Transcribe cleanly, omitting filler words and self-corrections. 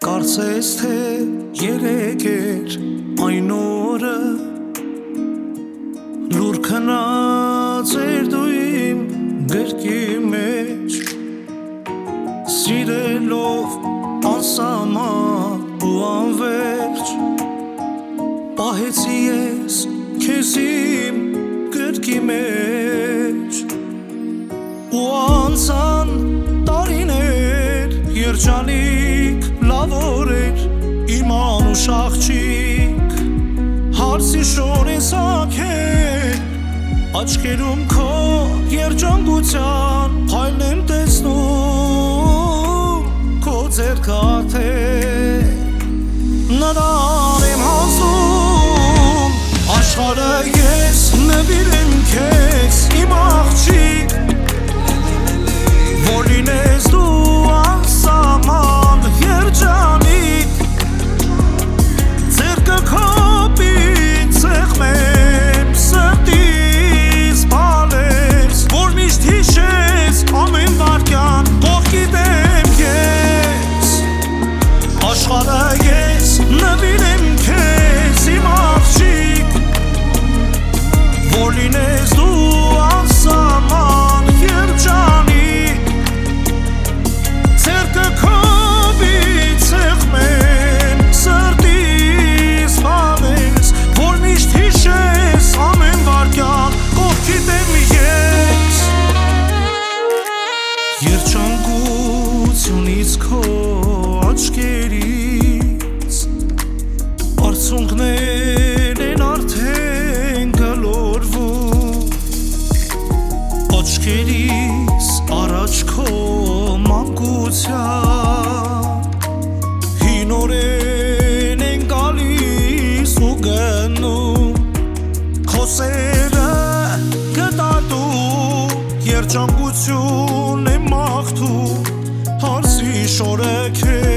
Կարծես թե երեկ էր այն օրը լուր քնած էր դու իմ գրկի մեջ սիրելով անսահման ու անվերջ պահեցի ես քեզ իմ գրկի մեջ ու անցան տարիներ երջանիկ լավ օրեր իմ անուշ աղջիկ հարսի շորես ակեր աչքերում քո երջանկության փայլն եմ տեսնում քո ձեռքը արդեն նրան եմ հասում աշխարհը ես նվիրեմ քեզ իմ աղջիկ որ լինես դու անսահման երջանիկ ձեռքը քոպին ցեղմեմ սրտիս բալես որ միշտ հիշես ամեն վարքյան կողքիդ եմ ես աշխարհը ես նվիրեմ քեզ իմ աղջիկ որ լինես դու անսահման երջանիկ ձեռքը քոպից ցեղմեմ սրտիս բալես որ միշտ հիշես ամեն վարքյան կողքիդ եմ ես երջանկությունից քո աչքերից արցունքներ են արդեն գլորվում աչքերիս առաջ քո մանկության հին օրեն են գալիս ու գնում քո սերը գտարդու երջանկություն եմ մաղթում հարսի շորը քեզ